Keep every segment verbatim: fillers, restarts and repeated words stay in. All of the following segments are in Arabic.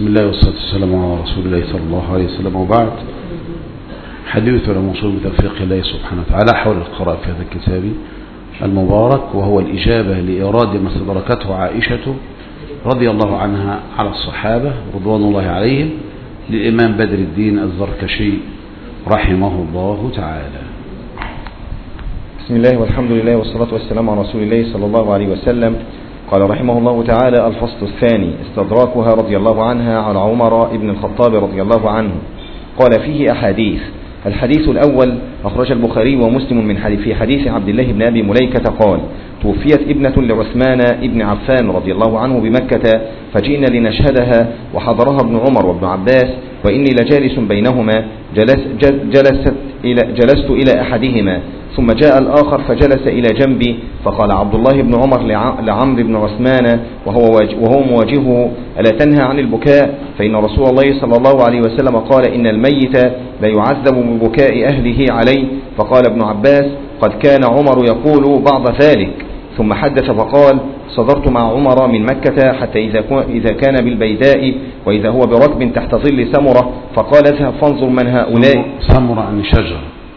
بسم الله والصلاة والسلام على رسول الله صلى الله عليه وسلم، وبعد. حديثنا موصول بتوفيق الله سبحانه وتعالى حول القراءة في هذا الكتاب المبارك، وهو الإجابة لإيراد ما استدركته عائشة رضي الله عنها على الصحابة رضوان الله عليهم للإمام بدر الدين الزركشي رحمه الله تعالى. بسم الله والحمد لله والصلاة والسلام على رسول الله صلى الله عليه وسلم. قال رحمه الله تعالى: الفصل الثاني: استدراكها رضي الله عنها على عمر بن الخطاب رضي الله عنه. قال فيه أحاديث. الحديث الأول أخرج البخاري ومسلم من حديث في حديث عبد الله بن أبي مليكة قال: توفيت ابنة لعثمان بن عفان رضي الله عنه بمكة، فجئنا لنشهدها وحضرها ابن عمر وابن عباس، وإني لجالس بينهما، جلس جلست إلى جلست إلى أحدهما، ثم جاء الآخر فجلس إلى جنبي، فقال عبد الله بن عمر لعمرو بن عثمان وهو وهو مواجهه: ألا تنهى عن البكاء؟ فإن رسول الله صلى الله عليه وسلم قال: إن الميت لا يعذب ببكاء أهله عليه. فقال ابن عباس: قد كان عمر يقول بعض ذلك. ثم حدث فقال: صدرت مع عمر من مكة حتى إذا كان بالبيداء وإذا هو بركب تحت ظل سمرة، فقال: اذهب فانظر من هؤلاء. سمرة عن شجر.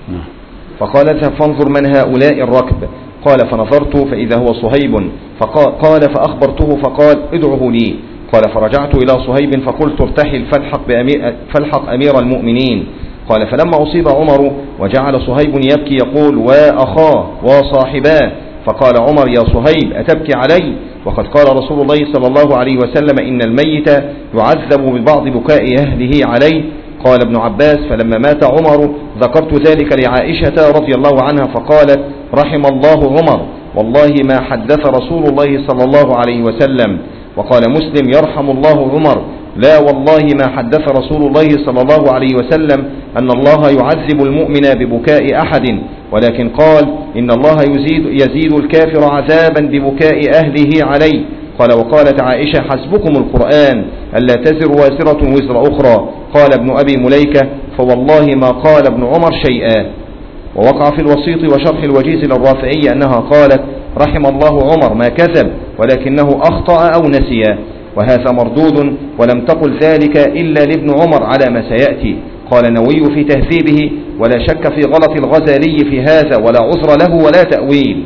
فقال: اذهب فانظر من هؤلاء الركب. قال: فنظرت فإذا هو صهيب. فقال: فأخبرته فقال: ادعه لي. قال: فرجعت إلى صهيب فقلت: ارتحل فالحق, بأمير فالحق أمير المؤمنين. قال: فلما أصيب عمر وجعل صهيب يبكي يقول: وأخاه وصاحباه. فقال عمر: يا صهيب أتبكي علي؟ وقد قال رسول الله صلى الله عليه وسلم: إن الميت يعذب ببعض بكاء أهله عليه. قال ابن عباس: فلما مات عمر ذكرت ذلك لعائشة رضي الله عنها فقالت: رحم الله عمر، والله ما حدث رسول الله صلى الله عليه وسلم. وقال مسلم: يرحم الله عمر، لا والله ما حدث رسول الله صلى الله عليه وسلم أن الله يعذب المؤمن ببكاء أحد، ولكن قال: إن الله يزيد, يزيد الكافر عذابا ببكاء أهله عليه. قال: وقالت عائشة: حسبكم القرآن، ألا تزر وازرة وزر أخرى. قال ابن أبي مليكة: فوالله ما قال ابن عمر شيئا. ووقع في الوسيط وشرح الوجيز للرافعي أنها قالت: رحم الله عمر ما كذب، ولكنه أخطأ أو نسي، وهذا مردود، ولم تقل ذلك إلا لابن عمر على ما سيأتي. قال النووي في تهذيبه: ولا شك في غلط الغزالي في هذا، ولا عذر له ولا تأويل.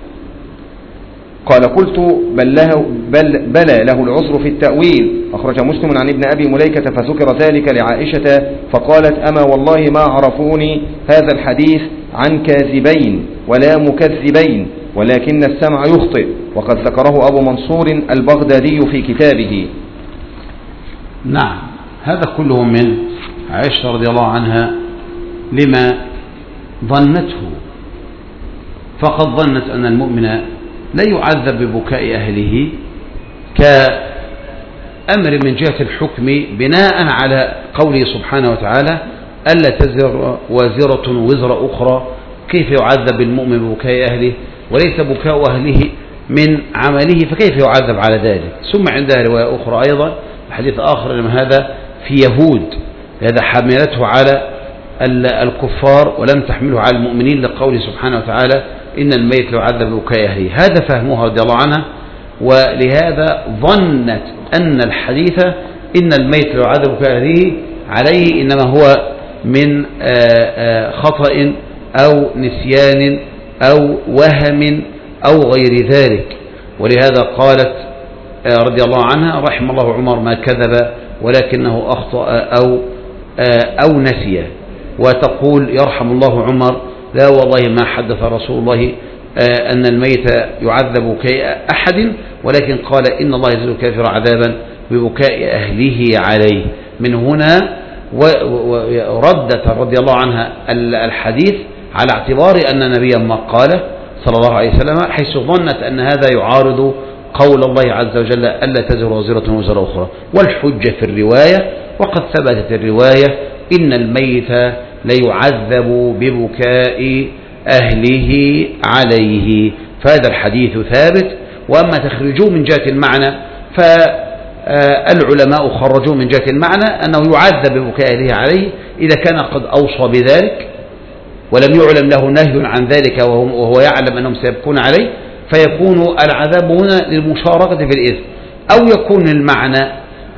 قال: قلت: بل له بل بلى له العذر في التأويل. أخرج مسلم عن ابن أبي مليكة فذكر ذلك لعائشة فقالت: أما والله ما عرفوني هذا الحديث عن كاذبين ولا مكذبين، ولكن السمع يخطئ. وقد ذكره أبو منصور البغدادي في كتابه. نعم، هذا كله من عائشة رضي الله عنها لما ظنته، فقد ظنت أن المؤمن لا يعذب ببكاء أهله كأمر من جهة الحكم بناء على قوله سبحانه وتعالى: ألا تزر وازرة وزر أخرى. كيف يعذب المؤمن ببكاء أهله وليس بكاء أهله من عمله، فكيف يعذب على ذلك؟ ثم عندها رواية أخرى أيضا حديث آخر لما هذا في يهود، هذا حملته على الكفار ولم تحمله على المؤمنين، لقوله سبحانه وتعالى: إن الميت يعذب ببكاء أهله. هذا فهمها رضي الله عنها، ولهذا ظنت أن الحديث إن الميت يعذب ببكاء أهله عليه إنما هو من خطأ أو نسيان أو وهم أو غير ذلك. ولهذا قالت رضي الله عنها: رحم الله عمر ما كذب، ولكنه أخطأ أو أو نسي. وتقول: يرحم الله عمر، لا والله ما حدث رسول الله أن الميت يعذب ببكاء أحد، ولكن قال: إن الله يزيد الكافر عذابا ببكاء أهله عليه. من هنا ردت رضي الله عنها الحديث على اعتبار أن نبيا ما قال صلى الله عليه وسلم، حيث ظنت أن هذا يعارض قول الله عز وجل: ألا تزر وازرة وزر أخرى. والحجة في الرواية، وقد ثبتت الرواية: إن الميت ليعذب ببكاء أهله عليه. فهذا الحديث ثابت. وأما تخرجوه من جهة المعنى فالعلماء خرجوه من جهة المعنى أنه يعذب ببكاء أهله عليه إذا كان قد أوصى بذلك ولم يعلم له نهي عن ذلك وهو يعلم أنهم سيبكون عليه، فيكون العذاب هنا للمشاركة في الإثم. أو يكون المعنى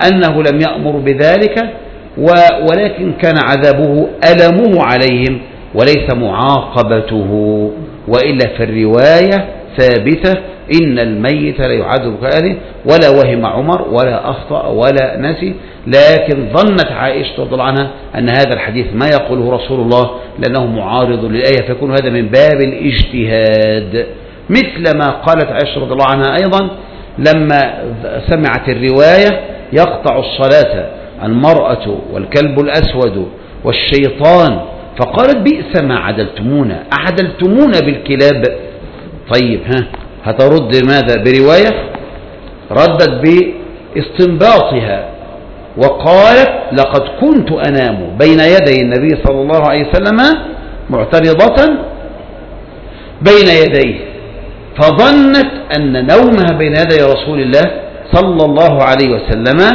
أنه لم يأمر بذلك، ولكن كان عذابه ألمه عليهم وليس معاقبته. وإلا في الرواية ثابتة إن الميت لا يعذب كأهله، ولا وهم عمر ولا أخطأ ولا نسي، لكن ظنت عائشة رضي الله عنها أن هذا الحديث ما يقوله رسول الله لأنه معارض للآية، فيكون هذا من باب الاجتهاد، مثل ما قالت عائشة رضي الله عنها أيضا لما سمعت الرواية يقطع الصلاة المرأة والكلب الأسود والشيطان، فقالت بئس ما عدلتمونا، أعدلتمونا بالكلاب. طيب ها هترد ماذا برواية؟ ردت باستنباطها وقالت لقد كنت أنام بين يدي النبي صلى الله عليه وسلم معترضة بين يديه، فظنت أن نومها بين يدي رسول الله صلى الله عليه وسلم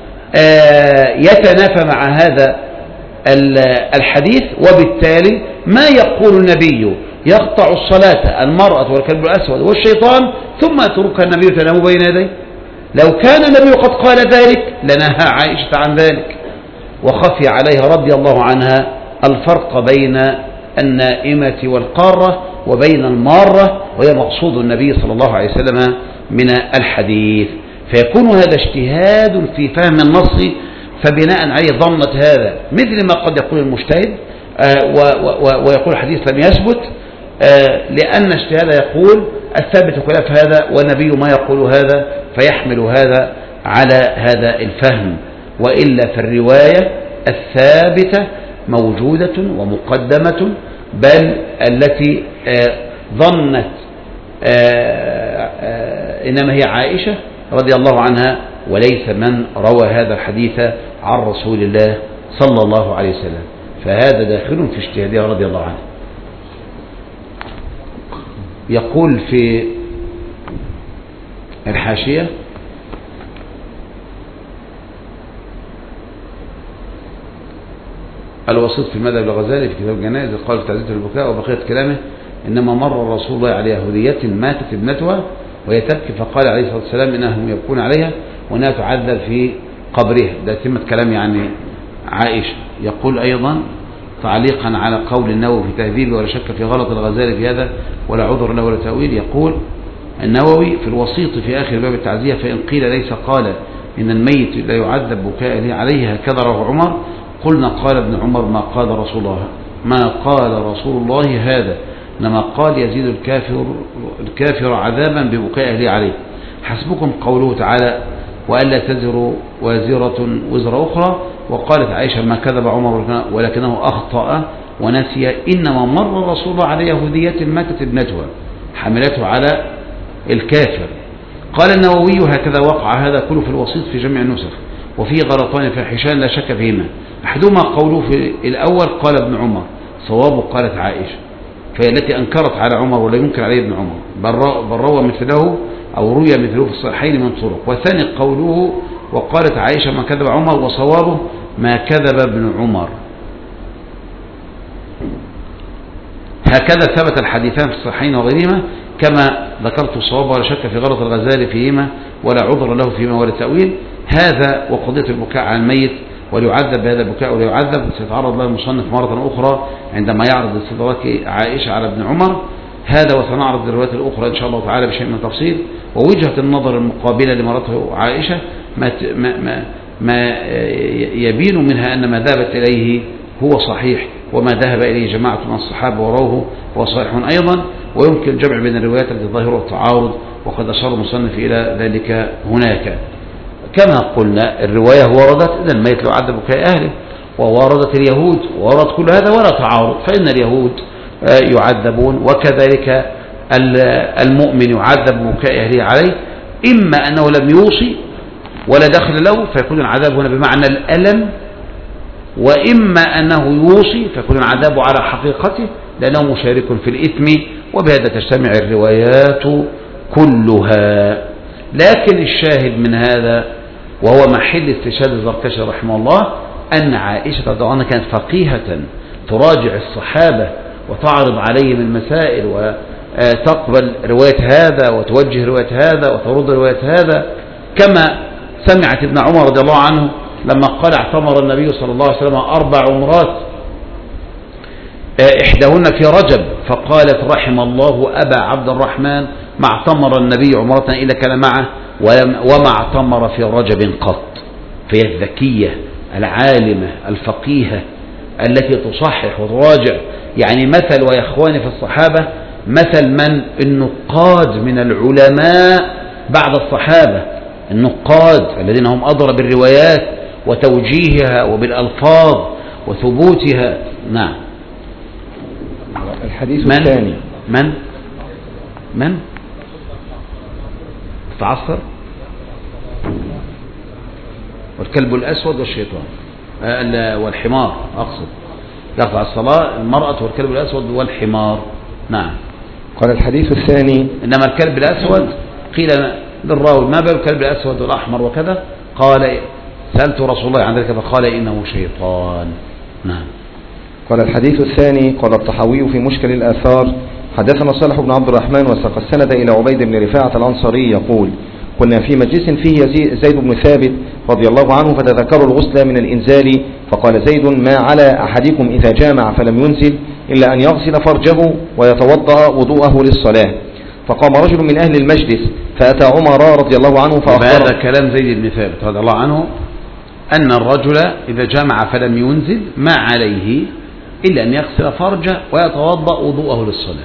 يتنافى مع هذا الحديث، وبالتالي ما يقول النبي يقطع الصلاة المرأة والكلب الأسود والشيطان ثم يتركها النبي تنام بين يديه. لو كان النبي قد قال ذلك لنهى عائشة عن ذلك، وخفي عليها رضي الله عنها الفرق بين النائمة والقارة وبين المارة، وهي مقصود النبي صلى الله عليه وسلم من الحديث. فيكون هذا اجتهاد في فهم النص، فبناء عليه ظنت هذا، مثل ما قد يقول المجتهد ويقول الحديث لم يثبت، لأن اجتهاد يقول الثابت خلاف هذا والنبي ما يقول هذا، فيحمل هذا على هذا الفهم. وإلا في الرواية الثابتة موجودة ومقدمة، بل التي ظنت إنما هي عائشة رضي الله عنها، وليس من روى هذا الحديث عن رسول الله صلى الله عليه وسلم، فهذا داخل في اجتهادها رضي الله عنه. يقول في الحاشية الوسيط في المذهب الغزالي في كتاب الجنائز قال في تعزية البكاء وبقية كلامه إنما مر رسول الله على يهودية ماتت ابنتها وهي تبكي فقال عليه الصلاة والسلام إنهم يبكون عليها وأنها تعذب في قبرها. ده تمة كلام يعني عائشة. يقول أيضا تعليقا على قول النووي في تهذيبه ولا شك في غلط الغزالي في هذا ولا عذر له ولا تأويل، يقول النووي في الوسيط في آخر باب التعزية فإن قيل ليس قال إن الميت لا يعذب بكاء عليه هكذا رواه عمر قلنا قال ابن عمر ما قال رسول الله ما قال رسول الله هذا، إنما قال يزيد الكافر الكافر عذابا ببكاء أهله عليه. حسبكم قوله تعالى وألا تزر وازرة وزر أخرى. وقالت عائشة ما كذب عمر ولكنه أخطأ ونسي إنما مر رسول الله على يهودية ماتت ابنتها حملته على الكافر. قال النووي هكذا وقع هذا كله في الوسيط في جميع النسخ وفيه غلطان فاحشان لا شك فيهما، أحدهما قوله في الأول قال ابن عمر صوابه قالت عائشة فهي التي أنكرت على عمر ولا ينكر عليه ابن عمر بل روى مثله أو روي مثله في الصحيحين من طرق. والثاني قوله وقالت عائشة ما كذب عمر وصوابه ما كذب ابن عمر. هكذا ثبت الحديثان في الصحيحين وغيرهما كما ذكرت الصواب ولا شك في غلط الغزالي فيهما ولا عذر له فيما ولا تأويل. هذا وقضية البكاء على الميت وليعذب بهذا البكاء ولا يعذب سيتعرض له المصنف مرة أخرى عندما يعرض استدراك عائشة على ابن عمر. هذا وسنعرض الروايات الأخرى إن شاء الله تعالى بشيء من التفصيل ووجهة النظر المقابلة لمرته عائشة ما, ما, ما يبين منها أن ما ذهبت إليه هو صحيح وما ذهب إليه جماعة من الصحابة وروه هو صحيح أيضا، ويمكن الجمع بين الروايات التي ظاهرها التعارض وقد أشار المصنف إلى ذلك هناك. كما قلنا الرواية وردت إذا الميت لو عذب بكاء أهله ووردت اليهود وورد كل هذا ولا تعارض، فإن اليهود يعذبون وكذلك المؤمن يعذب بكاء أهله عليه، إما أنه لم يوصي ولا دخل له فيكون العذاب هنا بمعنى الألم، وإما أنه يوصي فيكون العذاب على حقيقته لأنه مشارك في الإثم، وبهذا تجتمع الروايات كلها. لكن الشاهد من هذا وهو محل استشهاد الزركشي رحمه الله أن عائشة رضي الله عنها كانت فقيهة تراجع الصحابة وتعرض عليهم المسائل وتقبل رواية هذا وتوجه رواية هذا وترد رواية هذا، كما سمعت ابن عمر رضي الله عنه لما قال اعتمر النبي صلى الله عليه وسلم أربع عمرات إحداهن في رجب، فقالت رحم الله أبا عبد الرحمن ما اعتمر النبي عمرة إلا كان معه وما اعتمر في رجب قط. فهي الذكية العالمة الفقيهة التي تصحح وتراجع. يعني مثل ويا إخواني في الصحابة مثل من النقاد من العلماء بعد الصحابة، النقاد الذين هم أدرى بالروايات وتوجيهها وبالألفاظ وثبوتها. نعم. الحديث من الثاني من من تعصر والكلب الأسود والشيطان آه والحمار، أقصد يقطع الصلاة المرأة والكلب الأسود والحمار. نعم. قال الحديث الثاني إنما الكلب الأسود قيل للراوي ما بال الكلب الأسود والأحمر وكذا، قال سألت رسول الله عن ذلك فقال إنه شيطان. نعم. قال الحديث الثاني قال الطحاوي في مشكل الآثار حدثنا صالح بن عبد الرحمن وساق السند إلى عبيد بن رفاعة الأنصاري يقول كنا في مجلس فيه زيد بن ثابت رضي الله عنه فتذكروا الغسل من الإنزال، فقال زيد ما على أحدكم إذا جامع فلم ينزل إلا أن يغسل فرجه ويتوضأ وضوءه للصلاة. فقام رجل من أهل المجلس فأتى عمر رضي الله عنه فأخبره. هذا كلام زيد بن ثابت رضي الله عنه أن الرجل إذا جامع فلم ينزل ما عليه إلا أن يغسل فرجه ويتوضأ وضوءه للصلاة.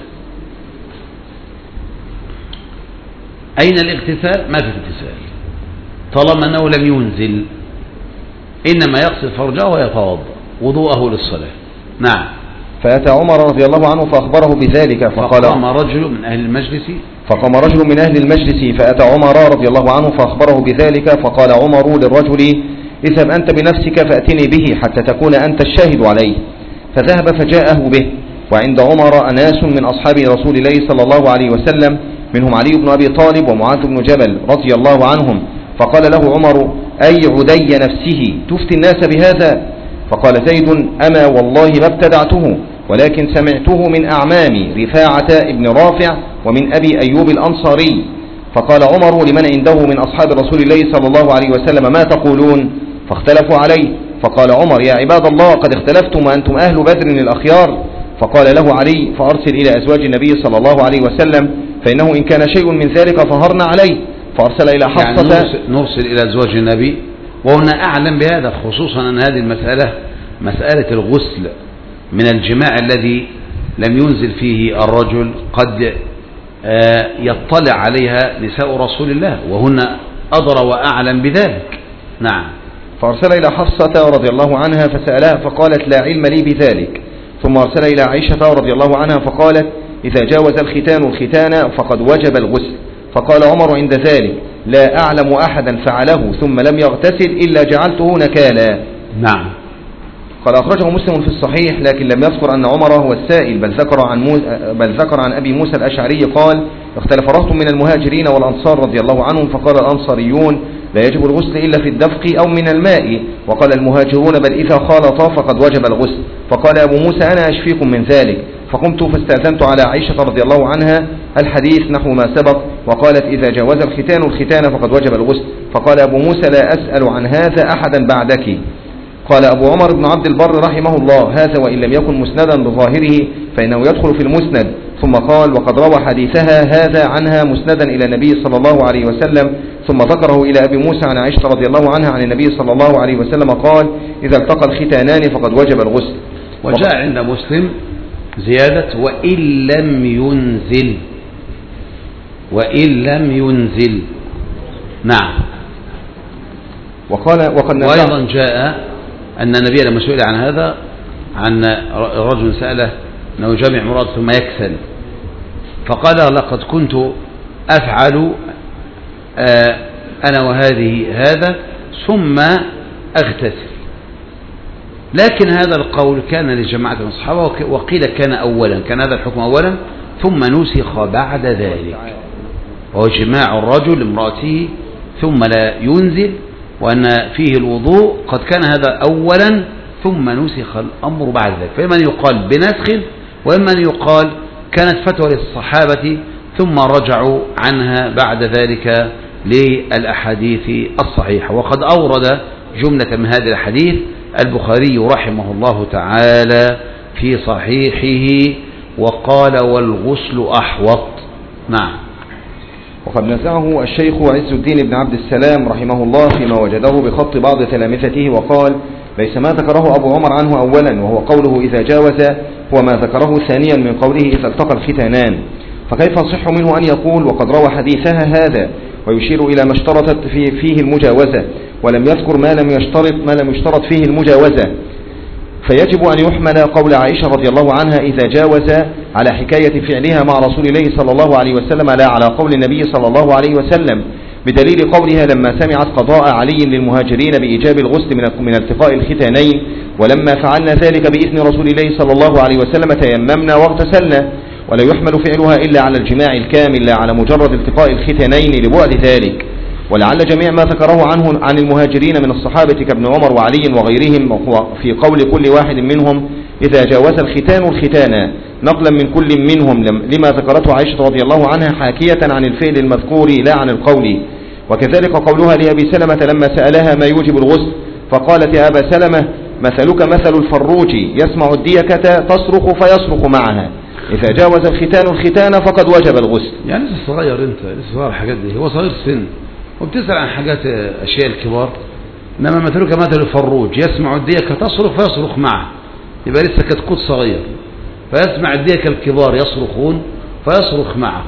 أين الاغتسال؟ ما في اغتسال طالما أنه لم ينزل، إنما يغسل فرجه ويتوضأ وضوءه للصلاة. نعم. فأتى عمر رضي الله عنه فأخبره بذلك فقال فقام رجل من أهل المجلس فقام رجل من أهل المجلس فأتى عمر رضي الله عنه فأخبره بذلك فقال عمر للرجل اذهب أنت بنفسك فأتني به حتى تكون أنت الشاهد عليه. فذهب فجاءه به، وعند عمر أناس من أصحاب رسول الله صلى الله عليه وسلم منهم علي بن أبي طالب ومعاذ بن جبل رضي الله عنهم. فقال له عمر أي عدي نفسه تفتي الناس بهذا؟ فقال زيد أما والله ما ابتدعته ولكن سمعته من أعمامي رفاعة ابن رافع ومن أبي أيوب الأنصاري. فقال عمر لمن عنده من أصحاب رسول الله صلى الله عليه وسلم ما تقولون؟ فاختلفوا عليه. فقال عمر يا عباد الله قد اختلفتم وأنتم أهل بدر الأخيار. فقال له علي فأرسل إلى أزواج النبي صلى الله عليه وسلم فإنه إن كان شيء من ذلك فهرنا عليه. فأرسل إلى حفصة يعني نرسل إلى أزواج النبي، وهنا أعلم بهذا خصوصا أن هذه المسألة مسألة الغسل من الجماع الذي لم ينزل فيه الرجل قد يطلع عليها نساء رسول الله وهن أدرى وأعلم بذلك. نعم. فأرسل إلى حفصة رضي الله عنها فسألها فقالت لا علم لي بذلك. ثم أرسل إلى عائشة رضي الله عنها فقالت إذا جاوز الختان الختان فقد وجب الغسل. فقال عمر عند ذلك لا أعلم أحدا فعله ثم لم يغتسل إلا جعلته نكالا. نعم. قال أخرجه مسلم في الصحيح لكن لم يذكر أن عمر هو السائل بل ذكر عن, بل ذكر عن أبي موسى الأشعري قال اختلف رهط من المهاجرين والأنصار رضي الله عنهم فقال الأنصاريون لا يجب الغسل إلا في الدفق أو من الماء، وقال المهاجرون بل إذا خالطا فقد وجب الغسل. فقال أبو موسى أنا أشفيكم من ذلك. فقمت فاستأذنت على عائشة رضي الله عنها الحديث نحو ما سبق وقالت إذا جاوز الختان الختان فقد وجب الغسل. فقال أبو موسى لا أسأل عن هذا أحدا بعدك. قال أبو عمر بن عبد البر رحمه الله هذا وإن لم يكن مسندا بظاهره فإنه يدخل في المسند. ثم قال وقد روى حديثها هذا عنها مسندا إلى النبي صلى الله عليه وسلم. ثم ذكره إلى أبي موسى عن عائشة رضي الله عنها عن النبي صلى الله عليه وسلم قال إذا التقى الختانان فقد وجب الغسل. وجاء عند مسلم زيادة وإن لم ينزل وإن لم ينزل. نعم. وقال وقد وأيضا جاء أن النبي لما سئل عن هذا عن رجل سأله أنه جامع مراد ثم يكسل فقال لقد كنت أفعل أنا وهذه هذا ثم أغتسل. لكن هذا القول كان لجماعة من الصحابة وقيل كان أولا كان هذا الحكم أولا ثم نسخ بعد ذلك وهو جماع الرجل امرأته ثم لا ينزل وأن فيه الوضوء قد كان هذا أولا ثم نسخ الأمر بعد ذلك. فإما يقال بنسخ وإما يقال كانت فتوى للصحابة ثم رجعوا عنها بعد ذلك للأحاديث الصحيحة. وقد أورد جملة من هذه الأحاديث البخاري رحمه الله تعالى في صحيحه وقال والغسل أحوط. نعم. وقد نزعه الشيخ عز الدين بن عبد السلام رحمه الله فيما وجده بخط بعض تلامذته وقال ليس ما ذكره أبو عمر عنه أولا وهو قوله إذا جاوز هو ما ذكره ثانيا من قوله إذا التقى الختانان، فكيف يصح منه أن يقول وقد روى حديثها هذا ويشير إلى ما اشترطت فيه, فيه المجاوزة ولم يذكر ما لم يشترط ما لم يشترط فيه المجاوزة، فيجب أن يحمل قول عائشة رضي الله عنها إذا جاوز على حكاية فعلها مع رسول الله صلى الله عليه وسلم لا على قول النبي صلى الله عليه وسلم، بدليل قولها لما سمعت قضاء علي للمهاجرين بإيجاب الغسل من التقاء الختانين ولما فعلنا ذلك بإذن رسول الله صلى الله عليه وسلم تيممنا واغتسلنا، ولا يحمل فعلها إلا على الجماع الكامل لا على مجرد التقاء الختانين لبعد ذلك. ولعل جميع ما ذكره عنه عن المهاجرين من الصحابة كابن عمر وعلي وغيرهم في قول كل واحد منهم إذا جاوز الختان الختان نقلا من كل منهم لما ذكرته عائشة رضي الله عنها حاكية عن الفعل المذكور لا عن القول. وكذلك قولها لأبي سلمة لما سألها ما يوجب الغسل فقالت يا أبا سلمة مثلك مثل الفروج يسمع الديكة تصرخ فيصرخ معها، إذا جاوز الختان الختان فقد وجب الغسل. يعني لسه صغير أنت، لسه صغير الحاجات دي، هو صغير سن وبتسأل عن حاجات أشياء الكبار، إنما مثلك مثل الفروج يسمع الديكة تصرخ فيصرخ معها، يبقى لسه كتكوت صغير فيسمع الديكة الكبار يصرخون فيصرخ معه.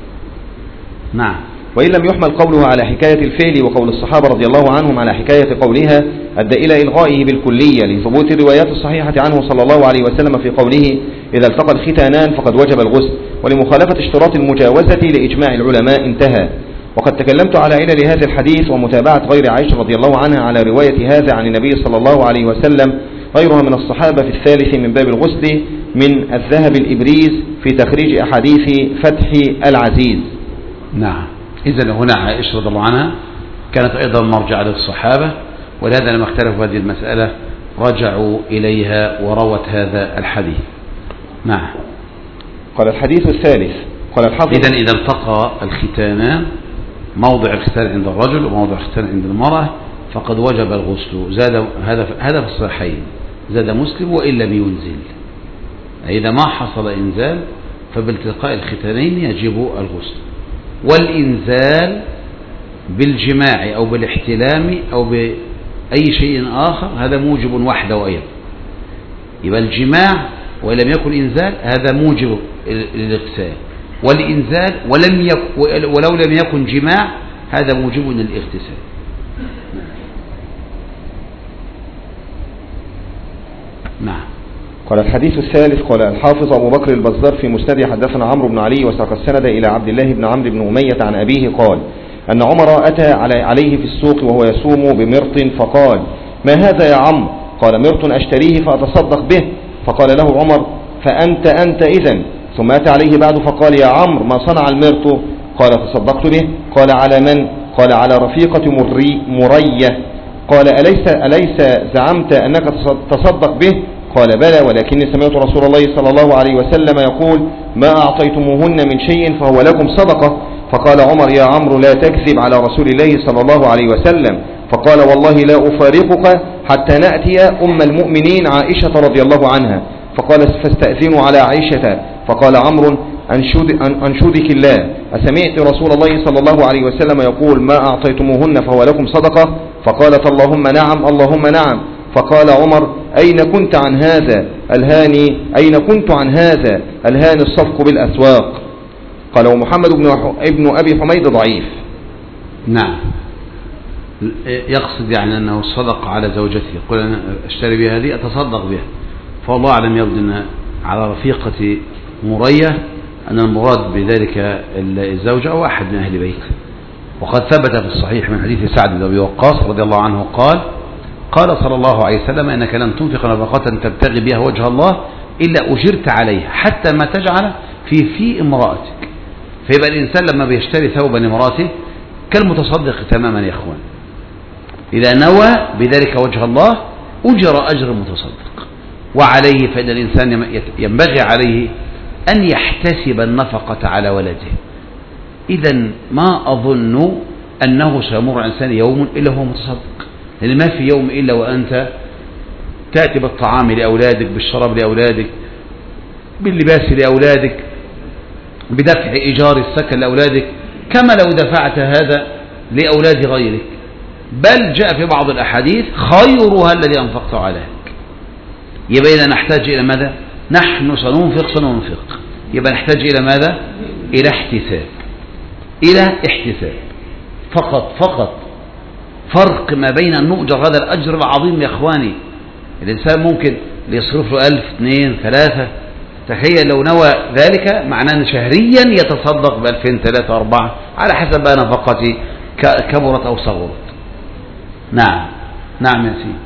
نعم. وإن لم يحمل قولها على حكاية الفعل وقول الصحابة رضي الله عنهم على حكاية قولها أدى إلى إلغائه بالكلية لثبوت الروايات الصحيحة عنه صلى الله عليه وسلم في قوله إذا التقى الختانان فقد وجب الغسل، ولمخالفة اشتراط المجاوزة لإجماع العلماء انتهى. وقد تكلمت على علل هذا الحديث ومتابعة غير عائشة رضي الله عنها على رواية هذا عن النبي صلى الله عليه وسلم غيرها من الصحابة في الثالث من باب الغسل من الذهب الإبريز في تخريج أحاديث فتح العزيز. نعم. إذن هنا عائشة رضي الله عنها كانت أيضا مرجع للصحابة، ولهذا لما اختلفوا هذه المسألة رجعوا إليها وروت هذا الحديث. نعم. قال الحديث الثالث قال الحافظ إذن إذا التقى الختانان موضع الختان عند الرجل وموضع الختان عند المرأة فقد وجب الغسل. زاد هذا هذا في الصحيحين، زاد مسلم وإن لم ينزل، إذا ما حصل إنزال فبالتقاء الختانين يجب الغسل. والإنزال بالجماع أو بالاحتلام أو بأي شيء آخر هذا موجب وحده أيضا، يبقى الجماع وإن لم يكن إنزال هذا موجب للاغتسال، والإنزال ولم يك ولو لم يكن جماع هذا موجب للاغتسال. نعم. قال الحديث الثالث قال الحافظ أبو بكر البزار في مسند حدثنا عمرو بن علي وساق السند إلى عبد الله بن عمرو بن أمية عن أبيه قال أن عمر أتى عليه في السوق وهو يصوم بمرط فقال ما هذا يا عمرو؟ قال مرط أشتريه فأتصدق به. فقال له عمر فأنت أنت إذن. ثم أتى عليه بعد فقال يا عمرو ما صنع المرط؟ قال تصدقت به. قال على من؟ قال على رفيقة مري مرية. قال أليس, أليس زعمت أنك تصدق به؟ قال بلى ولكني سمعت رسول الله صلى الله عليه وسلم يقول ما أعطيتموهن من شيء فهو لكم صدقة. فقال عمر يا عمرو لا تكذب على رسول الله صلى الله عليه وسلم. فقال والله لا أفارقك حتى نأتي أم المؤمنين عائشة رضي الله عنها. فقال فاستأذنوا على عائشة. فقال عمرو أنشد أنشدك الله أسمعت رسول الله صلى الله عليه وسلم يقول ما أعطيتموهن فهو لكم صدقة؟ فقالت اللهم نعم اللهم نعم. فقال عمر أين كنت عن هذا الهاني أين كنت عن هذا الهاني الصفق بالأسواق؟ قال ومحمد بن ابن أبي حميد ضعيف. نعم. يقصد يعني أنه صدق على زوجته، يقول أنا أشتري بها هذه أتصدق بها، فالله أعلم يبدو على رفيقة مرية أن المراد بذلك الزوجة أو أحد من أهل بيت. وقد ثبت في الصحيح من حديث سعد بن أبي وقاص رضي الله عنه قال قال صلى الله عليه وسلم إنك لن تنفق نفقة تبتغي بها وجه الله إلا أجرت عليها حتى ما تجعل في في امرأتك. فيبقى الإنسان لما بيشتري ثوبا لامرأته كالمتصدق تماما يا إخوان، إذا نوى بذلك وجه الله أجر أجر المتصدق. وعليه فإن الإنسان ينبغي عليه أن يحتسب النفقة على ولده. إذا ما أظن أنه سيمر إنسان يوم إلا هو متصدق، لأن ما في يوم إلا وأنت تأتي بالطعام لأولادك، بالشراب لأولادك، باللباس لأولادك، بدفع إيجار السكن لأولادك، كما لو دفعت هذا لأولاد غيرك. بل جاء في بعض الأحاديث خيرها الذي أنفقت عليك. يبقى إذا نحتاج إلى ماذا؟ نحن سننفق سننفق، يبقى نحتاج إلى ماذا؟ إلى احتساب، إلى احتساب فقط فقط. فرق ما بين أن نؤجر هذا الأجر العظيم يا إخواني. الإنسان ممكن ليصرف له ألف اثنين ثلاثة، تخيل لو نوى ذلك معناه أن شهريا يتصدق بألفين ثلاثة أربعة على حسب بقى نفقتي كبرت أو صغرت. نعم نعم يا سيدي.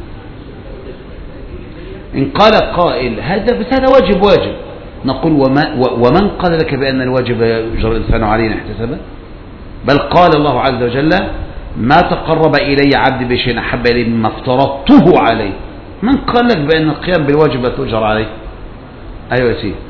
إن قال قائل هذا بس هذا واجب واجب، نقول وما ومن قال لك بأن الواجب يجر الإنسان علينا احتسابا؟ بل قال الله عز وجل ما تقرب إلي عبدي بشيء أحب إلي مما افترضته عليه. من قال لك بأن القيام بالواجب تؤجر عليه؟ أيوة يا سيدي.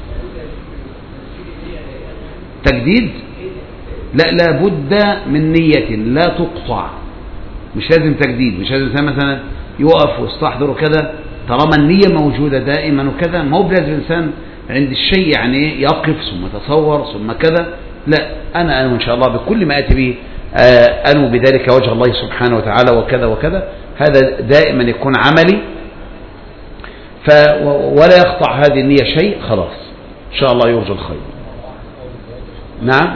تجديد؟ لا، لا بد من نية لا تقطع، مش لازم تجديد، مش لازم مثلا يقف ويستحضر كذا، طالما النية موجودة دائما وكذا. ما هو لازم الإنسان عند الشيء يعني يقف ثم يتصور ثم كذا، لا، أنا أنا إن شاء الله بكل ما أتي به أنو بذلك وجه الله سبحانه وتعالى وكذا وكذا، هذا دائما يكون عملي. ف ولا يقطع هذه النية شيء، خلاص إن شاء الله يرجى الخير. نعم.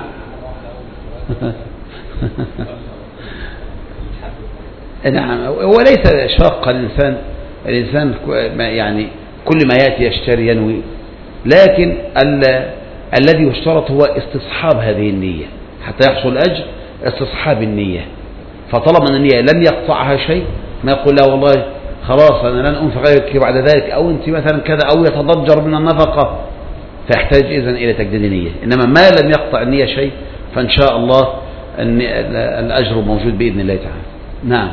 نعم. وليس شاق الإنسان الإنسان يعني كل ما يأتي يشتري ينوي، لكن ال الذي يشترط هو استصحاب هذه النية حتى يحصل الأجر، استصحاب النية. فطالما أن النية لم يقطعها شيء، ما يقول لا والله خلاص أنا لن أنفق عليك بعد ذلك، أو أنت مثلا كذا، أو يتضجر من النفقة، فيحتاج إذن إلى تجديد النية. إنما ما لم يقطع النية شيء فإن شاء الله أن الأجر موجود بإذن الله تعالى. نعم.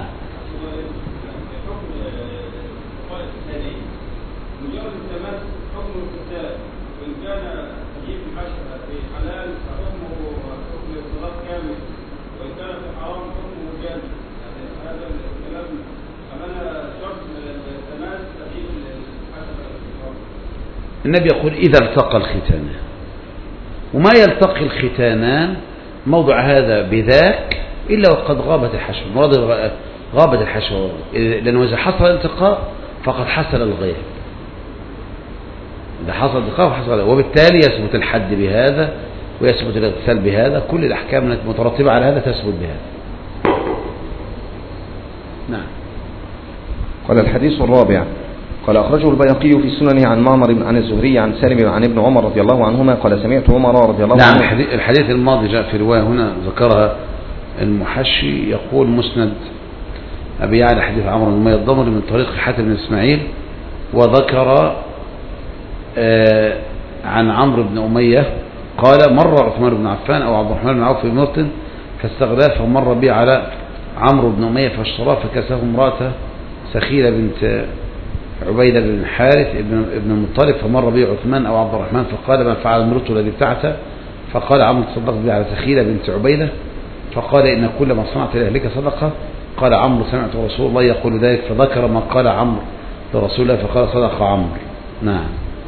النبي يقول إذا التقى الختانان، وما يلتقي الختانان موضع هذا بذاك إلا وقد غابت الحشوة. مراد غابت الحشوة، لأنه إذا حصل الالتقاء فقد حصل الغياب، إذا حصل الالتقاء فحصل الغياب، وبالتالي يثبت الحد بهذا ويثبت الاغتسال بهذا، كل الأحكام المترتبة على هذا تثبت بهذا. نعم. قال الحديث الرابع قال أخرجه البيهقي في سننه عن معمر عن الزهري عن سالم عن ابن عمر رضي الله عنهما قال سمعت عمر رضي الله عنه. نعم. الحديث الماضي جاء في رواية هنا ذكرها المحشي، يقول مسند أبي يعلى حديث عمرو بن أمية الضمري من طريق حاتم بن إسماعيل، وذكر آه عن عمرو بن أمية قال مر عثمان بن عفان أو عبد الرحمن بن عوف في مرت فاستغلاه، فمر به على عمرو بن أمية فاشتراه فكساه امرأته سخيلة بنت عبيدة بن الحارث ابن ابن المطلب، فمر به عثمان أو عبد الرحمن فقال ما فعل امرته الذي ابتعته؟ فقال عمرو تصدقت به على سخيلة بنت عبيدة، فقال إن كل ما صنعت لأهلك صدقة. قال عمرو سمعت رسول الله يقول ذلك، فذكر ما قال عمرو لرسول الله فقال صدق عمرو. نعم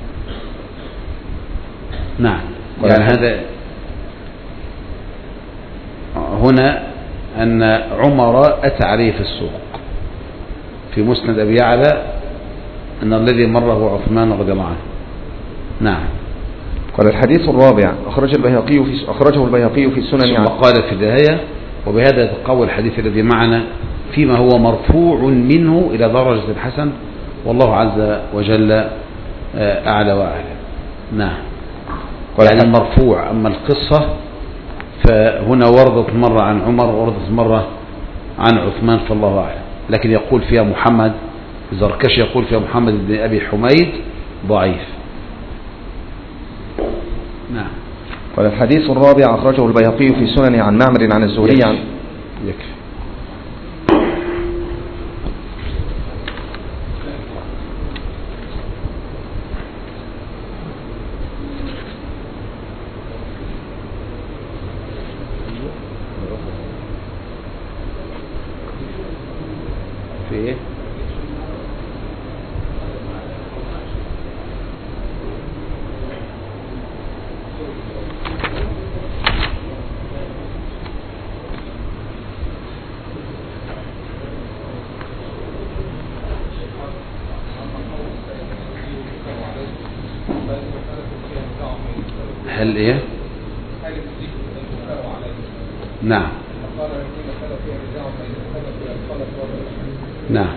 نعم. يعني هذا هنا أن عمر أتى عليه في السوق في مسند أبي يعلى أن الذي مر هو عثمان رضي الله عنه. نعم. قال الحديث الرابع أخرج البيهقي في أخرجه البيهقي في السنن. وقال في النهاية وبهذا يتقوى الحديث الذي معنا فيما هو مرفوع منه إلى درجة الحسن، والله عز وجل أعلى وأعلى. نعم. يعني المرفوع، أما القصة فهنا وردت مرة عن عمر ووردت مرة عن عثمان فالله أعلم، لكن يقول فيها محمد الزركشي يقول فيها محمد بن أبي حميد ضعيف. نعم. قال الحديث الرابع أخرجه البيهقي في سننه عن معمر عن الزهري عن يكفي. هل إيه؟ نعم نعم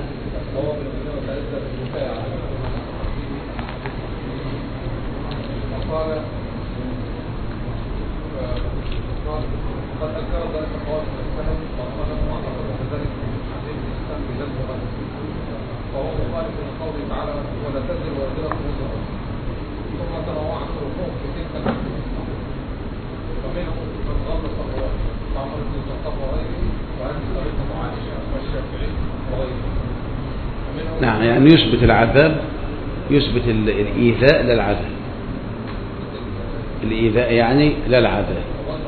قد أذكر ذلك قوات السلام وأخذت معتقد ذلك عزيز الإسلام بجلد غنم فهو مخالف لقوله تعالى ولا تزر وازرة وزر ثم تنوعت الحقوق في تلك الأحكام فمنهم من غلط صفوات كعمر بن الخطاب وغيره وهذه طريقة عائشة والشافعي وغيره. نعم يعني يثبت العذاب يثبت الإيذاء للعذاب الإيذاء يعني لا العذاب.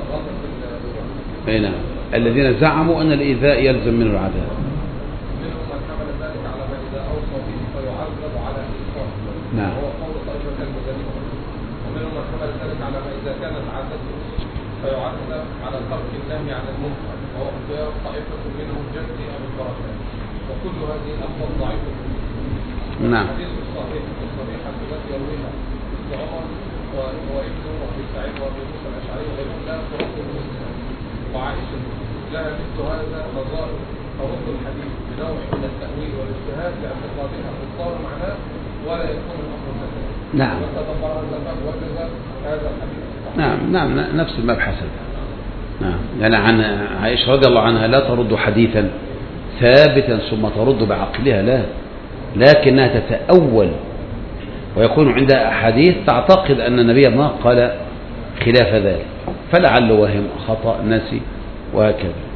نعم الذين زعموا أن الإيذاء يلزم منه العذاب. منهم من حمل ذلك على ما إذا أوصى به فيعذب على الإسلام نعم وهو قول طائفة المجانين. ومنهم من حمل ذلك على ما إذا كانت عادته فيعذب على ترك النهي عن المنكر وهو اختيار طائفة منهم جدي أبي البركات وكل هذه الأقوال ضعيفة. نعم الحديث الصحيح الصحيح التي يرويها ابن عمر وابنه وابي سعيد وابي موسى الأشعري وغيرهم لا ترد المسلم وعائشة لها مثل هذا نظائر ترد الحديث بنوع من التأويل والاجتهاد لاعتقادها مختار معناه ولا يكون الأمر كذلك. نعم وتدبر الزكاة وجد هذا الحديث. نعم نعم نفس المبحث. نعم يعني عن عائشة رضي الله عنها لا ترد حديثا ثابتا ثم ترد بعقلها لا لكنها تتأول ويكون عندها أحاديث تعتقد أن النبي ما قال خلاف ذلك فلعل وهم خطأ نسي وهكذا.